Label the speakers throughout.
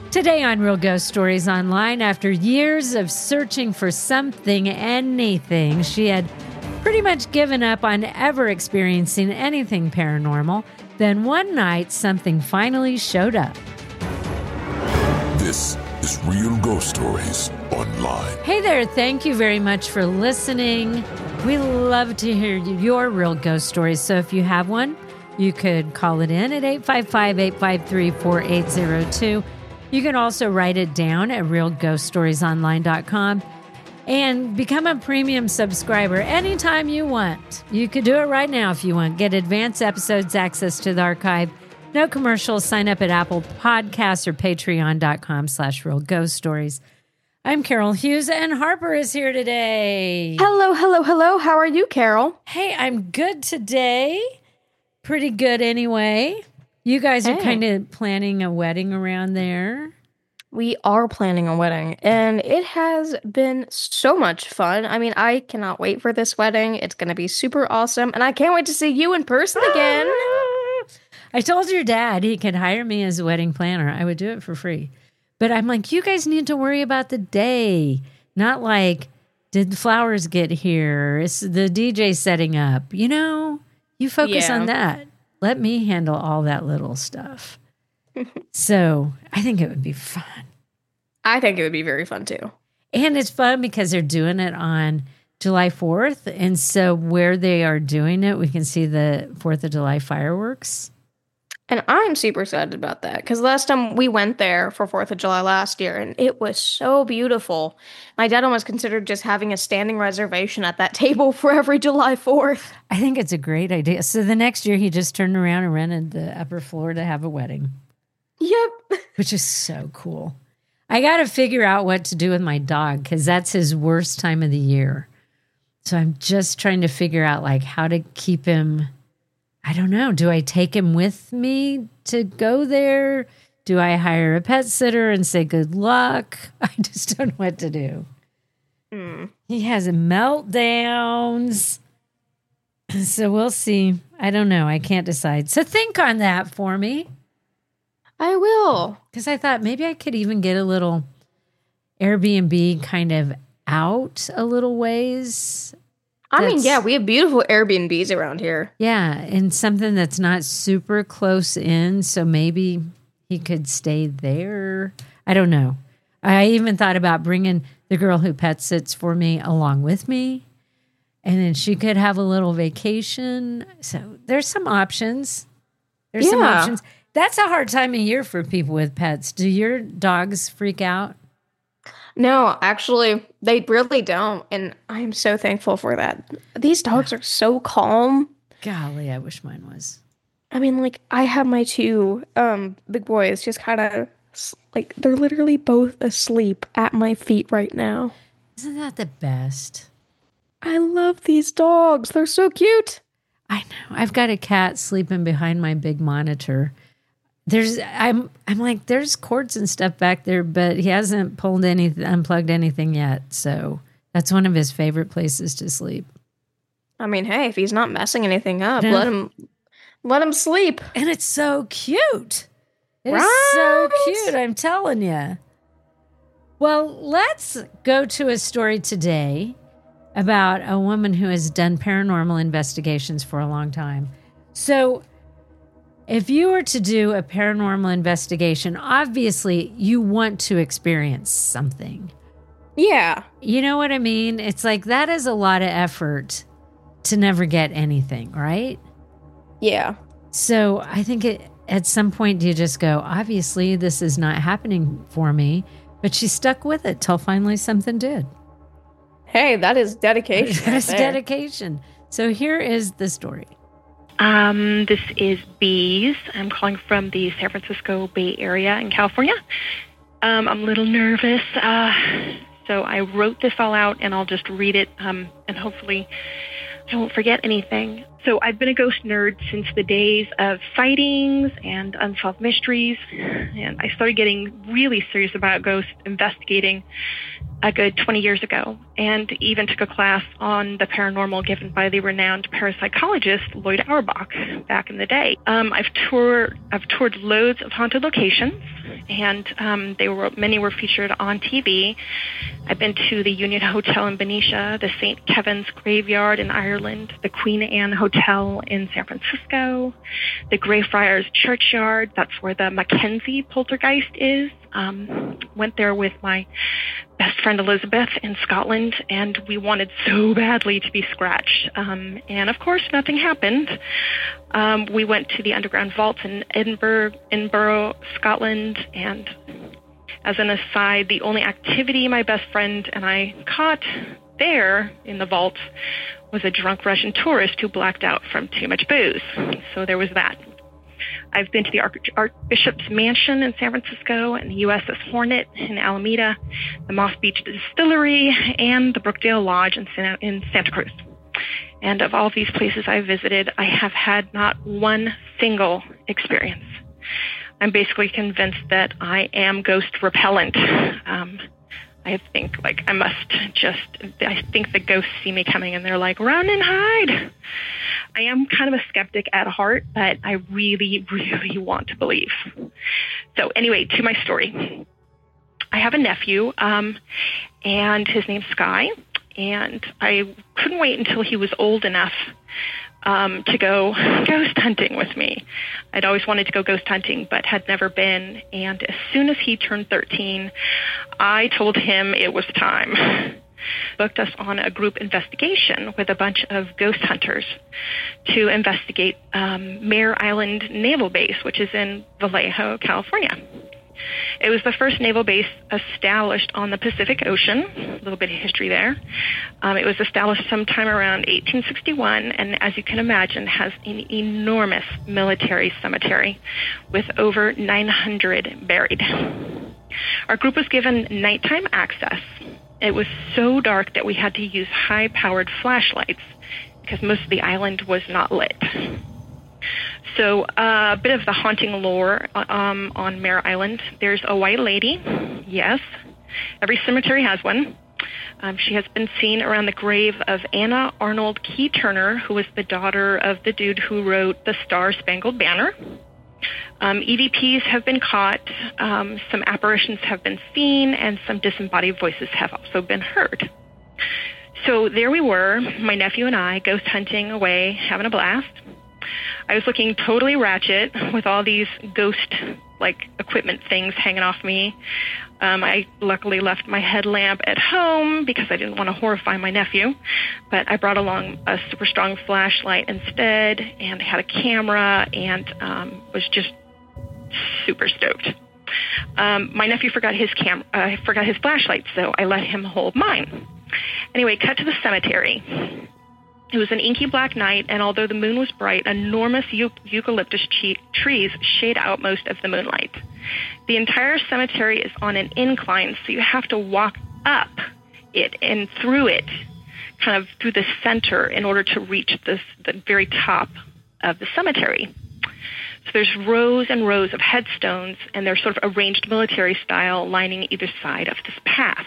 Speaker 1: Today on Real Ghost Stories Online, after years of searching for something, anything, she had pretty much given up on ever experiencing anything paranormal. Then one night, something finally showed up.
Speaker 2: This is Real Ghost Stories Online.
Speaker 1: Hey there, thank you very much for listening. We love to hear your real ghost stories, so if you have one, you could call it in at 855-853-4802. You can also write it down at realghoststoriesonline.com and become a premium subscriber anytime you want. You could do it right now if you want. Get advanced episodes, access to the archive, no commercials. Sign up at Apple Podcasts or patreon.com/realghoststories. I'm Carol Hughes, and Harper is here today.
Speaker 3: Hello. How are you, Carol?
Speaker 1: Hey, I'm good today. Pretty good anyway. You guys are kind of planning a wedding around there.
Speaker 3: We are planning a wedding, and it has been so much fun. I mean, I cannot wait for this wedding. It's going to be super awesome, and I can't wait to see you in person again.
Speaker 1: I told your dad he could hire me as a wedding planner. I would do it for free. But I'm like, you guys need to worry about the day, not like, did the flowers get here? Is the DJ setting up? You know, you focus on that. Let me handle all that little stuff. So I think it would be fun.
Speaker 3: I think it would be very fun, too.
Speaker 1: And it's fun because they're doing it on July 4th. And so where they are doing it, we can see the 4th of July fireworks.
Speaker 3: And I'm super excited about that because last time we went there for 4th of July last year, and it was so beautiful. My dad almost considered just having a standing reservation at that table for every July 4th.
Speaker 1: I think it's a great idea. So the next year, he just turned around and rented the upper floor to have a wedding.
Speaker 3: Yep.
Speaker 1: Which is so cool. I got to figure out what to do with my dog because that's his worst time of the year. So I'm just trying to figure out like how to keep him. I don't know. Do I take him with me to go there? Do I hire a pet sitter and say good luck? I just don't know what to do. He has meltdowns. So we'll see. I don't know. I can't decide. So think on that for me.
Speaker 3: I will.
Speaker 1: Because I thought maybe I could even get a little Airbnb kind of out a little ways.
Speaker 3: I mean, yeah, we have beautiful Airbnbs around here.
Speaker 1: Yeah, and something that's not super close in, so maybe he could stay there. I don't know. I even thought about bringing the girl who pet sits for me along with me, and then she could have a little vacation. So there's some options. Some options. That's a hard time of year for people with pets. Do your dogs freak out?
Speaker 3: No, actually, they really don't. And I'm so thankful for that. These dogs are so calm.
Speaker 1: Golly, I wish mine was.
Speaker 3: I mean, like, I have my two big boys just kind of, like, they're literally both asleep at my feet right now.
Speaker 1: Isn't that the best?
Speaker 3: I love these dogs. They're so cute.
Speaker 1: I know. I've got a cat sleeping behind my big monitor. I'm like, there's cords and stuff back there, but he hasn't unplugged anything yet. So that's one of his favorite places to sleep.
Speaker 3: I mean, hey, if he's not messing anything up, let him sleep.
Speaker 1: And it's so cute. It's so cute, I'm telling you. Well, let's go to a story today about a woman who has done paranormal investigations for a long time. So if you were to do a paranormal investigation, obviously you want to experience something.
Speaker 3: Yeah.
Speaker 1: You know what I mean? It's like that is a lot of effort to never get anything, right?
Speaker 3: Yeah.
Speaker 1: So I think at some point you just go, obviously this is not happening for me, but she stuck with it till finally something did.
Speaker 3: Hey, that is dedication.
Speaker 1: That's dedication. So here is the story.
Speaker 4: This is Bees. I'm calling from the San Francisco Bay Area in California. I'm a little nervous, so I wrote this all out, and I'll just read it, and hopefully I won't forget anything. So I've been a ghost nerd since the days of sightings and unsolved mysteries, and I started getting really serious about ghost investigating a good 20 years ago, and even took a class on the paranormal given by the renowned parapsychologist Lloyd Auerbach back in the day. I've toured loads of haunted locations, and many were featured on TV. I've been to the Union Hotel in Benicia, the St. Kevin's Graveyard in Ireland, the Queen Anne Hotel in San Francisco, the Greyfriars Churchyard. That's where the Mackenzie poltergeist is. Went there with my best friend Elizabeth in Scotland, and we wanted so badly to be scratched. And of course, nothing happened. We went to the underground vaults in Edinburgh, Scotland, and as an aside, the only activity my best friend and I caught there in the vault was a drunk Russian tourist who blacked out from too much booze. So there was that. I've been to the Archbishop's Mansion in San Francisco and the USS Hornet in Alameda, the Moss Beach Distillery, and the Brookdale Lodge in Santa Cruz. And of all these places I've visited, I have had not one single experience. I'm basically convinced that I am ghost repellent. I think I think the ghosts see me coming and they're like, run and hide. I am kind of a skeptic at heart, but I really, really want to believe. So anyway, to my story. I have a nephew, and his name's Sky, and I couldn't wait until he was old enough to go ghost hunting with me. I'd always wanted to go ghost hunting, but had never been. And as soon as he turned 13, I told him it was time. Booked us on a group investigation with a bunch of ghost hunters to investigate Mare Island Naval Base, which is in Vallejo, California. It was the first naval base established on the Pacific Ocean. A little bit of history there. It was established sometime around 1861, and as you can imagine, has an enormous military cemetery with over 900 buried. Our group was given nighttime access. It was so dark that we had to use high-powered flashlights because most of the island was not lit. So a bit of the haunting lore on Mare Island. There's a white lady. Yes, every cemetery has one. She has been seen around the grave of Anna Arnold Key Turner, who was the daughter of the dude who wrote the Star-Spangled Banner. EVPs have been caught, some apparitions have been seen, and some disembodied voices have also been heard. So there we were, my nephew and I, ghost hunting away, having a blast. I was looking totally ratchet with all these ghost-like equipment things hanging off me. I luckily left my headlamp at home because I didn't want to horrify my nephew, but I brought along a super strong flashlight instead, and had a camera, and was just super stoked. My nephew forgot his flashlight, so I let him hold mine. Anyway, cut to the cemetery. It was an inky black night, and although the moon was bright, enormous eucalyptus trees shade out most of the moonlight. The entire cemetery is on an incline, so you have to walk up it and through it, kind of through the center, in order to reach the very top of the cemetery. So there's rows and rows of headstones, and they're sort of arranged military style, lining either side of this path.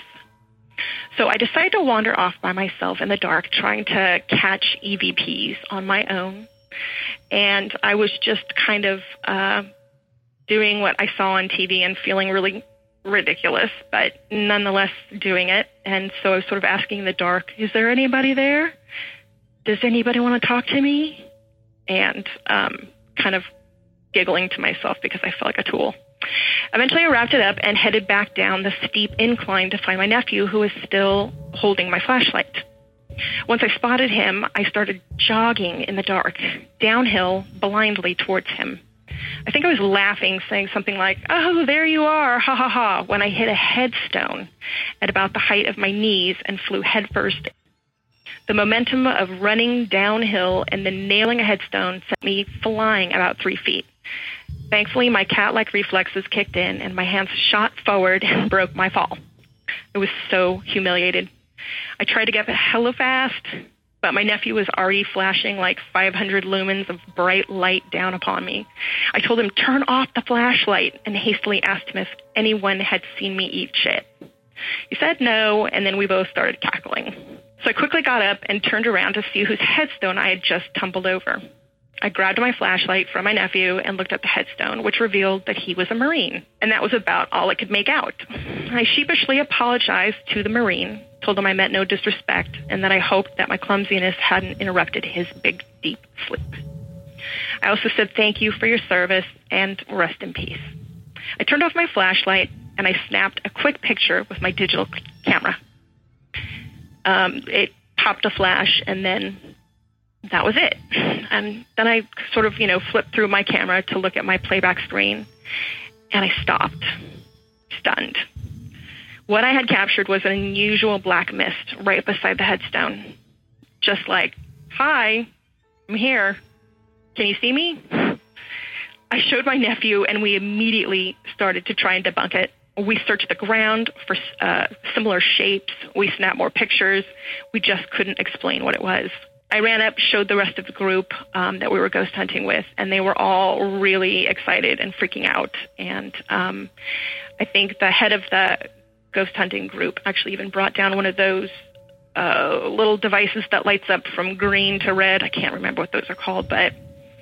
Speaker 4: So I decided to wander off by myself in the dark, trying to catch EVPs on my own. And I was just kind of doing what I saw on TV and feeling really ridiculous, but nonetheless doing it. And so I was sort of asking in the dark, is there anybody there? Does anybody want to talk to me? And kind of giggling to myself because I felt like a tool. Eventually, I wrapped it up and headed back down the steep incline to find my nephew, who was still holding my flashlight. Once I spotted him, I started jogging in the dark, downhill, blindly towards him. I think I was laughing, saying something like, "Oh, there you are, ha ha ha," when I hit a headstone at about the height of my knees and flew headfirst. The momentum of running downhill and then nailing a headstone sent me flying about 3 feet. Thankfully, my cat-like reflexes kicked in, and my hands shot forward and broke my fall. I was so humiliated. I tried to get up hella fast, but my nephew was already flashing like 500 lumens of bright light down upon me. I told him, "Turn off the flashlight," and hastily asked him if anyone had seen me eat shit. He said no, and then we both started cackling. So I quickly got up and turned around to see whose headstone I had just tumbled over. I grabbed my flashlight from my nephew and looked at the headstone, which revealed that he was a Marine, and that was about all I could make out. I sheepishly apologized to the Marine, told him I meant no disrespect, and that I hoped that my clumsiness hadn't interrupted his big, deep sleep. I also said thank you for your service and rest in peace. I turned off my flashlight, and I snapped a quick picture with my digital camera. It popped a flash, and then that was it. And then I sort of, flipped through my camera to look at my playback screen, and I stopped, stunned. What I had captured was an unusual black mist right beside the headstone. Just like, hi, I'm here. Can you see me? I showed my nephew, and we immediately started to try and debunk it. We searched the ground for similar shapes. We snapped more pictures. We just couldn't explain what it was. I ran up, showed the rest of the group that we were ghost hunting with, and they were all really excited and freaking out. And I think the head of the ghost hunting group actually even brought down one of those little devices that lights up from green to red. I can't remember what those are called, but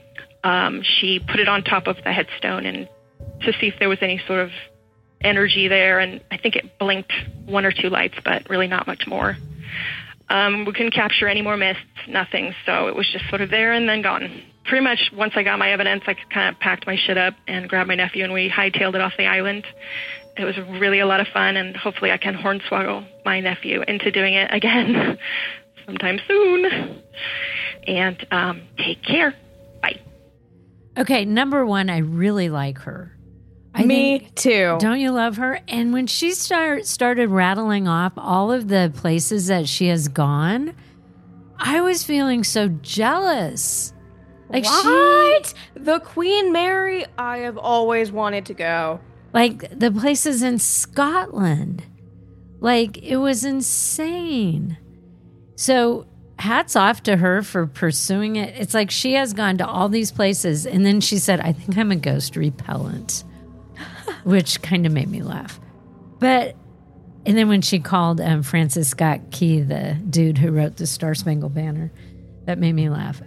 Speaker 4: she put it on top of the headstone and to see if there was any sort of energy there, and I think it blinked 1 or 2 lights, but really not much more. We couldn't capture any more mists, nothing, so it was just sort of there and then gone. Pretty much once I got my evidence, I kind of packed my shit up and grabbed my nephew, and we hightailed it off the island. It was really a lot of fun, and hopefully I can hornswoggle my nephew into doing it again sometime soon. And take care. Bye.
Speaker 1: Okay, number one, I really like her.
Speaker 3: Me too.
Speaker 1: Don't you love her? And when she started rattling off all of the places that she has gone, I was feeling so jealous. Like
Speaker 3: what? The Queen Mary, I have always wanted to go.
Speaker 1: Like the places in Scotland. Like it was insane. So hats off to her for pursuing it. It's like she has gone to all these places, and then she said, I think I'm a ghost repellent. Which kind of made me laugh. And then when she called Francis Scott Key, the dude who wrote the Star Spangled Banner, that made me laugh.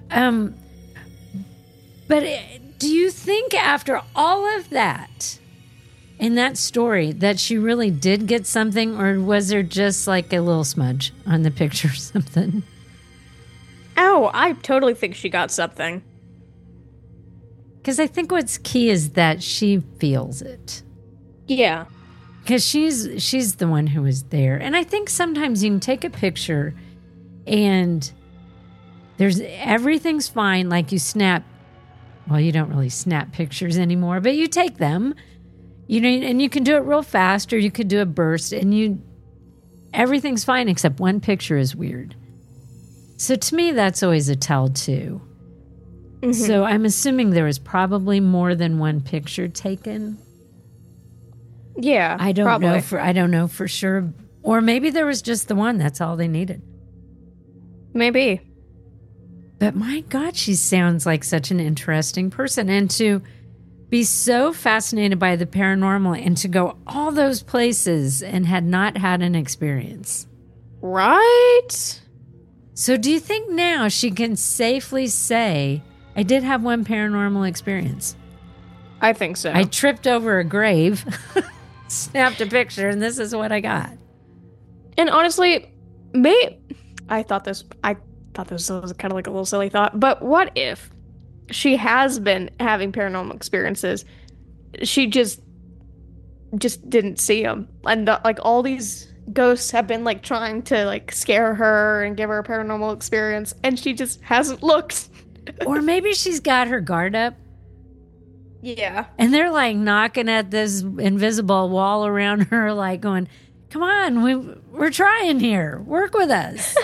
Speaker 1: But do you think after all of that, in that story, that she really did get something, or was there just like a little smudge on the picture or something?
Speaker 3: Oh, I totally think she got something.
Speaker 1: Because I think what's key is that she feels it.
Speaker 3: Yeah.
Speaker 1: Because she's the one who was there. And I think sometimes you can take a picture and everything's fine. Like you snap, well, you don't really snap pictures anymore, but you take them, and you can do it real fast, or you could do a burst, and everything's fine except one picture is weird. So to me, that's always a tell too. Mm-hmm. So I'm assuming there was probably more than one picture taken.
Speaker 3: Yeah,
Speaker 1: I don't know for sure, or maybe there was just the one. That's all they needed.
Speaker 3: Maybe.
Speaker 1: But my God, she sounds like such an interesting person, and to be so fascinated by the paranormal and to go all those places and had not had an experience.
Speaker 3: Right?
Speaker 1: So do you think now she can safely say, I did have one paranormal experience?
Speaker 3: I think so.
Speaker 1: I tripped over a grave, snapped a picture, and this is what I got.
Speaker 3: And honestly, I thought this was kind of like a little silly thought, but what if she has been having paranormal experiences? She just didn't see them, and like all these ghosts have been like trying to like scare her and give her a paranormal experience, and she just hasn't looked.
Speaker 1: Or maybe she's got her guard up.
Speaker 3: Yeah. And
Speaker 1: they're like knocking at this invisible wall around her, like going, come on, we're trying here. Work with us.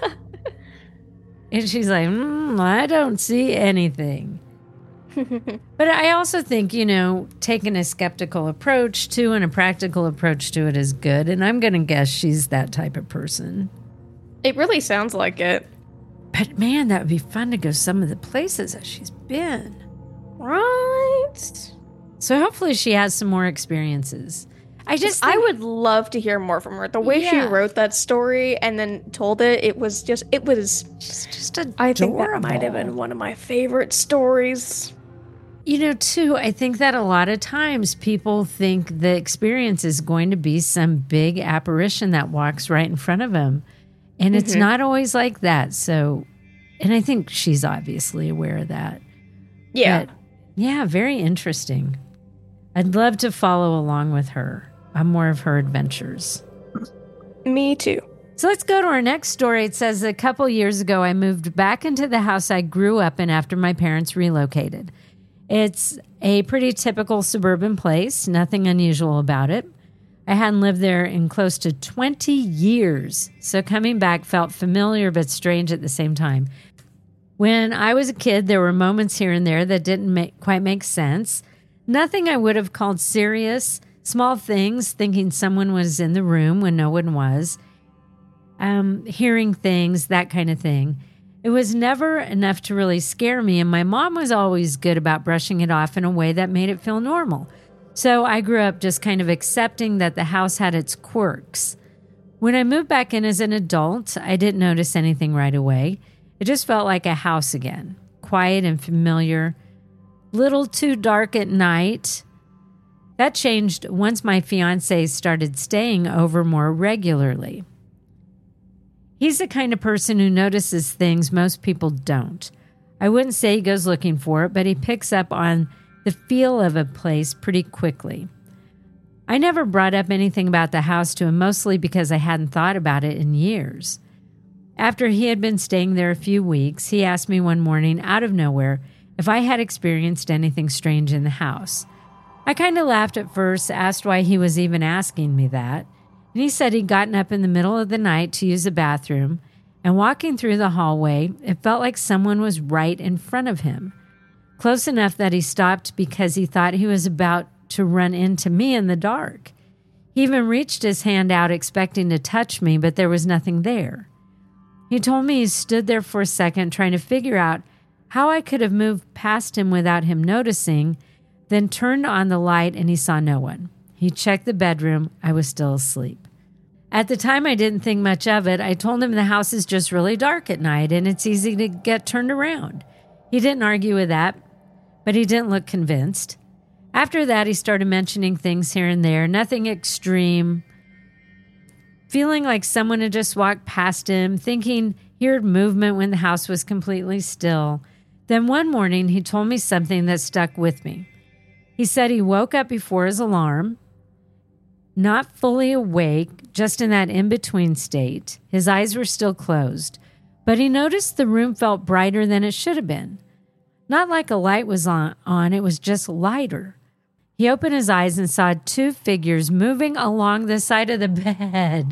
Speaker 1: And she's like, I don't see anything. But I also think, taking a skeptical approach to and a practical approach to it is good. And I'm going to guess she's that type of person.
Speaker 3: It really sounds like it.
Speaker 1: But man, that would be fun to go some of the places that she's been.
Speaker 3: Right.
Speaker 1: So hopefully she has some more experiences. I just
Speaker 3: I
Speaker 1: think,
Speaker 3: would love to hear more from her. The way she
Speaker 1: Yeah.
Speaker 3: wrote that story and then told it, it was
Speaker 1: she's just adorable.
Speaker 3: I think that might have been one of my favorite stories.
Speaker 1: Too, I think that a lot of times people think the experience is going to be some big apparition that walks right in front of them. And it's not always like that. So, and I think she's obviously aware of that.
Speaker 3: Yeah.
Speaker 1: But, yeah, very interesting. I'd love to follow along with her on more of her adventures.
Speaker 3: Me too.
Speaker 1: So let's go to our next story. It says, a couple years ago, I moved back into the house I grew up in after my parents relocated. It's a pretty typical suburban place, nothing unusual about it. I hadn't lived there in close to 20 years, so coming back felt familiar but strange at the same time. When I was a kid, there were moments here and there that didn't quite make sense. Nothing I would have called serious, small things, thinking someone was in the room when no one was, hearing things, that kind of thing. It was never enough to really scare me, and my mom was always good about brushing it off in a way that made it feel normal. So I grew up just kind of accepting that the house had its quirks. When I moved back in as an adult, I didn't notice anything right away. It just felt like a house again, quiet and familiar, little too dark at night. That changed once my fiancé started staying over more regularly. He's the kind of person who notices things most people don't. I wouldn't say he goes looking for it, but he picks up on the feel of a place pretty quickly. I never brought up anything about the house to him, mostly because I hadn't thought about it in years. After he had been staying there a few weeks, he asked me one morning out of nowhere if I had experienced anything strange in the house. I kind of laughed at first, asked why he was even asking me that. And he said he'd gotten up in the middle of the night to use the bathroom, and walking through the hallway, it felt like someone was right in front of him. Close enough that he stopped because he thought he was about to run into me in the dark. He even reached his hand out expecting to touch me, but there was nothing there. He told me he stood there for a second trying to figure out how I could have moved past him without him noticing, then turned on the light and he saw no one. He checked the bedroom. I was still asleep. At the time, I didn't think much of it. I told him the house is just really dark at night and it's easy to get turned around. He didn't argue with that, but he didn't look convinced. After that, he started mentioning things here and there, nothing extreme, feeling like someone had just walked past him, thinking he heard movement when the house was completely still. Then one morning, he told me something that stuck with me. He said he woke up before his alarm, not fully awake, just in that in-between state. His eyes were still closed, but he noticed the room felt brighter than it should have been. Not like a light was on, it was just lighter. He opened his eyes and saw two figures moving along the side of the bed.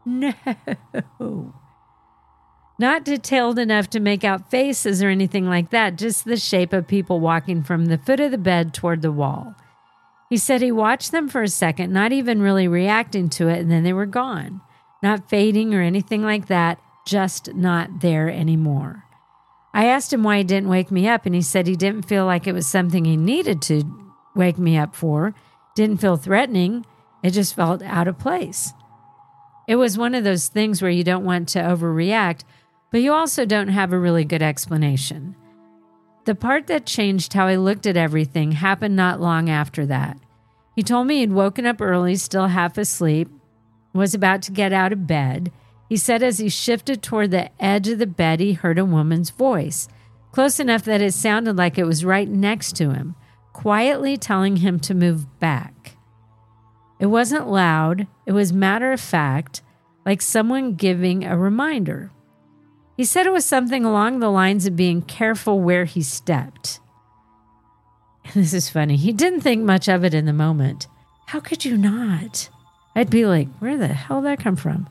Speaker 1: No. Not detailed enough to make out faces or anything like that, just the shape of people walking from the foot of the bed toward the wall. He said he watched them for a second, not even really reacting to it, and then they were gone. Not fading or anything like that, just not there anymore. I asked him why he didn't wake me up, and he said he didn't feel like it was something he needed to wake me up for. Didn't feel threatening. It just felt out of place. It was one of those things where you don't want to overreact, but you also don't have a really good explanation. The part that changed how I looked at everything happened not long after that. He told me he'd woken up early, still half asleep, was about to get out of bed. He said as he shifted toward the edge of the bed, he heard a woman's voice, close enough that it sounded like it was right next to him, quietly telling him to move back. It wasn't loud. It was matter of fact, like someone giving a reminder. He said it was something along the lines of being careful where he stepped. And this is funny. He didn't think much of it in the moment. How could you not? I'd be like, where the hell did that come from?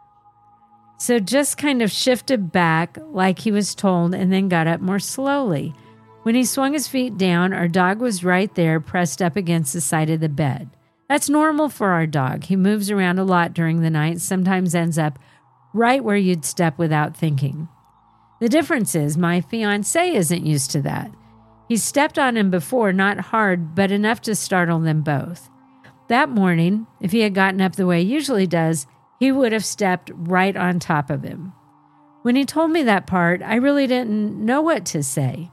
Speaker 1: So just kind of shifted back like he was told and then got up more slowly. When he swung his feet down, our dog was right there, pressed up against the side of the bed. That's normal for our dog. He moves around a lot during the night, sometimes ends up right where you'd step without thinking. The difference is my fiancé isn't used to that. He stepped on him before, not hard, but enough to startle them both. That morning, if he had gotten up the way he usually does, he would have stepped right on top of him. When he told me that part, I really didn't know what to say.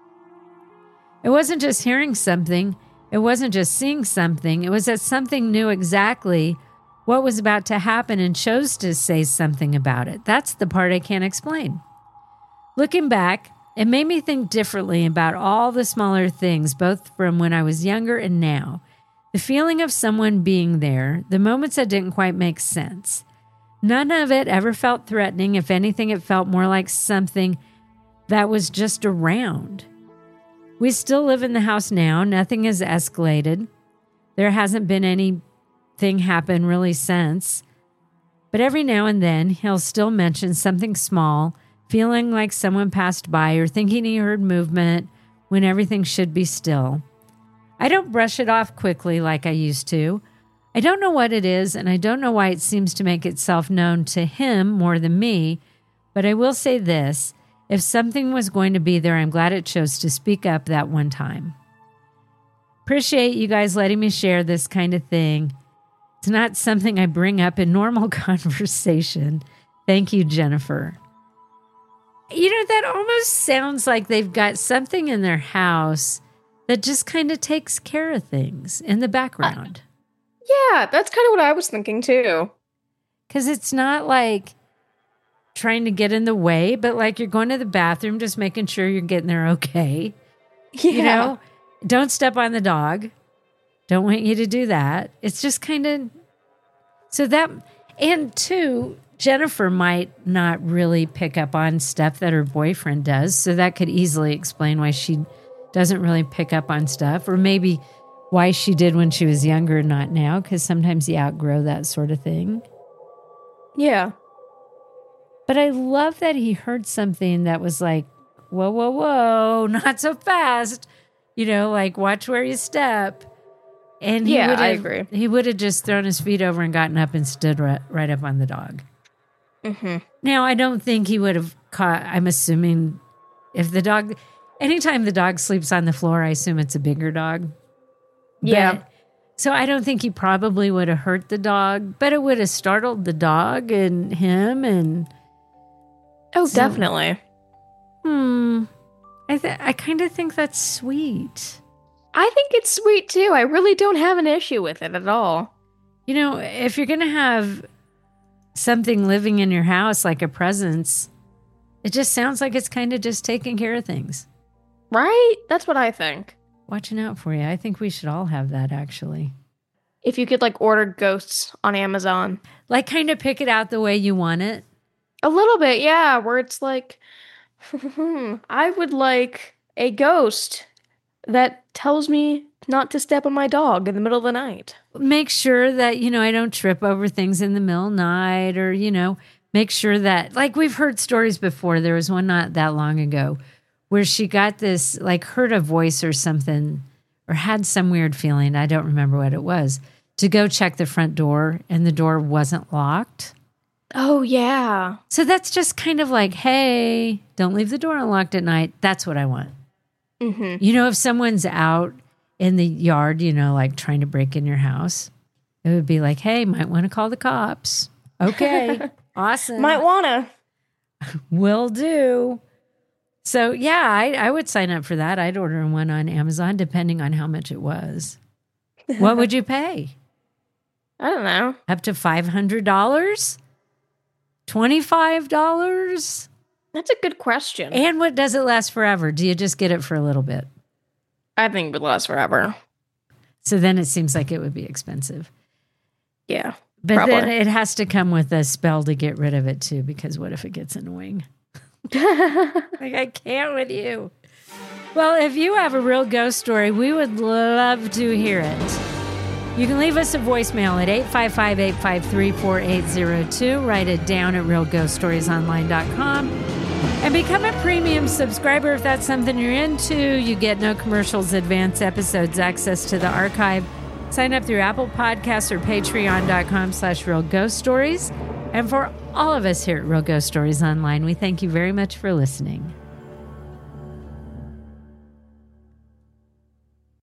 Speaker 1: It wasn't just hearing something. It wasn't just seeing something. It was that something knew exactly what was about to happen and chose to say something about it. That's the part I can't explain. Looking back, it made me think differently about all the smaller things, both from when I was younger and now. The feeling of someone being there, the moments that didn't quite make sense. None of it ever felt threatening. If anything, it felt more like something that was just around. We still live in the house now. Nothing has escalated. There hasn't been anything happen really since. But every now and then, he'll still mention something small, feeling like someone passed by or thinking he heard movement when everything should be still. I don't brush it off quickly like I used to. I don't know what it is, and I don't know why it seems to make itself known to him more than me, but I will say this. If something was going to be there, I'm glad it chose to speak up that one time. Appreciate you guys letting me share this kind of thing. It's not something I bring up in normal conversation. Thank you, Jennifer. You know, that almost sounds like they've got something in their house that just kind of takes care of things in the background.
Speaker 3: Yeah, that's kind of what I was thinking too.
Speaker 1: Because it's not like trying to get in the way, but like you're going to the bathroom, just making sure you're getting there okay.
Speaker 3: Yeah.
Speaker 1: You know, don't step on the dog. Don't want you to do that. It's just kind of, so that, and two, Jennifer might not really pick up on stuff that her boyfriend does. So that could easily explain why she doesn't really pick up on stuff, or maybe why she did when she was younger and not now, because sometimes you outgrow that sort of thing.
Speaker 3: Yeah.
Speaker 1: But I love that he heard something that was like, whoa, whoa, whoa, not so fast. You know, like watch where you step. And
Speaker 3: I agree.
Speaker 1: He would have just thrown his feet over and gotten up and stood right up on the dog.
Speaker 3: Mm-hmm.
Speaker 1: Now, I don't think he would have caught, I'm assuming if the dog, anytime the dog sleeps on the floor, I assume it's a bigger dog.
Speaker 3: Yeah.
Speaker 1: So I don't think he probably would have hurt the dog, but it would have startled the dog and him. And
Speaker 3: definitely.
Speaker 1: I kind of think that's sweet.
Speaker 3: I think it's sweet too. I really don't have an issue with it at all.
Speaker 1: You know, if you're going to have something living in your house like a presence, it just sounds like it's kind of just taking care of things.
Speaker 3: Right? That's what I think.
Speaker 1: Watching out for you. I think we should all have that, actually.
Speaker 3: If you could like order ghosts on Amazon.
Speaker 1: Like kind of pick it out the way you want it.
Speaker 3: A little bit, yeah, where it's like, I would like a ghost that tells me not to step on my dog in the middle of the night.
Speaker 1: Make sure that, you know, I don't trip over things in the middle of the night, or, you know, make sure that, like we've heard stories before. There was one not that long ago where she got this, like heard a voice or something, or had some weird feeling, I don't remember what it was, to go check the front door, and the door wasn't locked.
Speaker 3: Oh, yeah.
Speaker 1: So that's just kind of like, hey, don't leave the door unlocked at night. That's what I want.
Speaker 3: Mm-hmm.
Speaker 1: You know, if someone's out in the yard, you know, like trying to break in your house, it would be like, hey, might want to call the cops. Okay, awesome.
Speaker 3: Might wanna.
Speaker 1: Will do. So, yeah, I would sign up for that. I'd order one on Amazon, depending on how much it was. What would you pay?
Speaker 3: I don't know.
Speaker 1: Up to $500? $25?
Speaker 3: That's a good question.
Speaker 1: And what does it last forever? Do you just get it for a little bit?
Speaker 3: I think it would last forever.
Speaker 1: So then it sees like it would be expensive.
Speaker 3: Yeah.
Speaker 1: But
Speaker 3: probably.
Speaker 1: then it has to come with a spell to get rid of it too, because what if it gets annoying? Like, I can't with you. Well, if you have a real ghost story, we would love to hear it. You can leave us a voicemail at 855-853-4802. Write it down at realghoststoriesonline.com. And become a premium subscriber if that's something you're into. You get no commercials, advance episodes, access to the archive. Sign up through Apple Podcasts or patreon.com/realghoststories. And for all of us here at Real Ghost Stories Online, we thank you very much for listening.